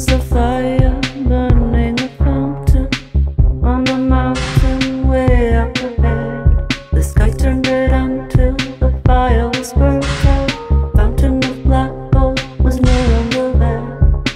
a fire burning a fountain on a mountain way up ahead. The sky turned red until the fire was burnt out. Fountain of black gold was no longer there.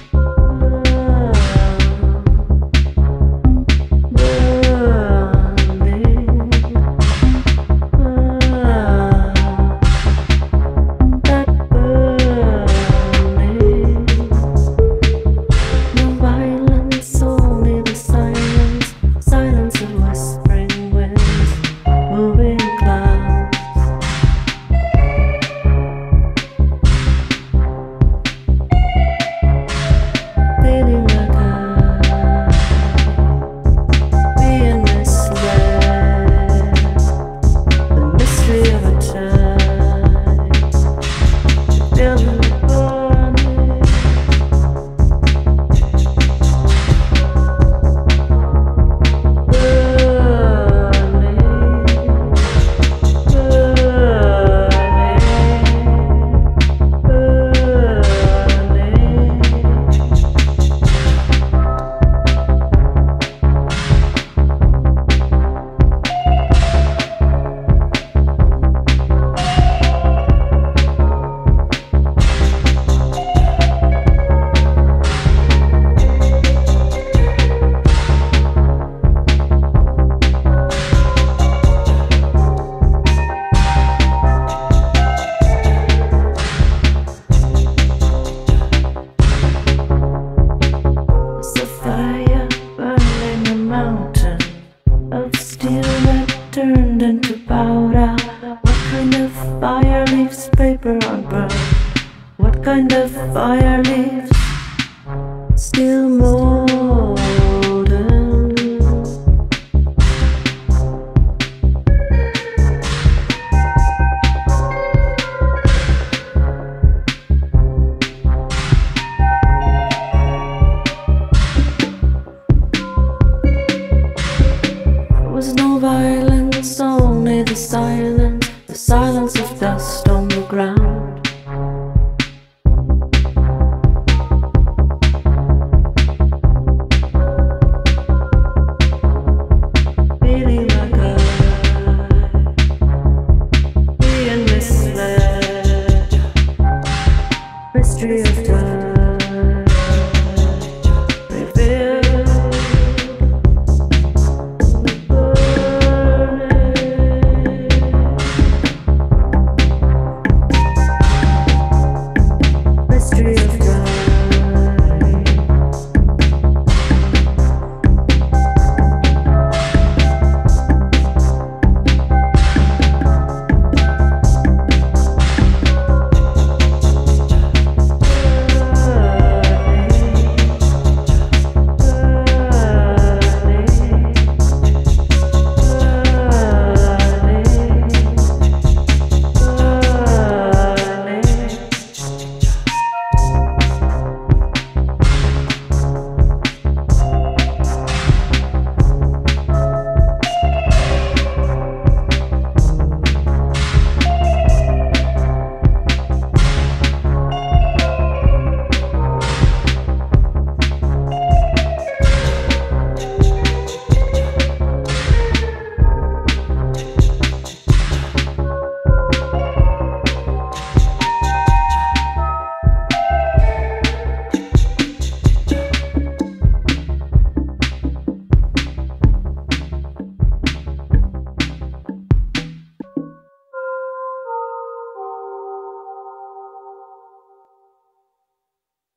Turned into powder. What kind of fire leaves paper unburned? What kind of fire leaves still more?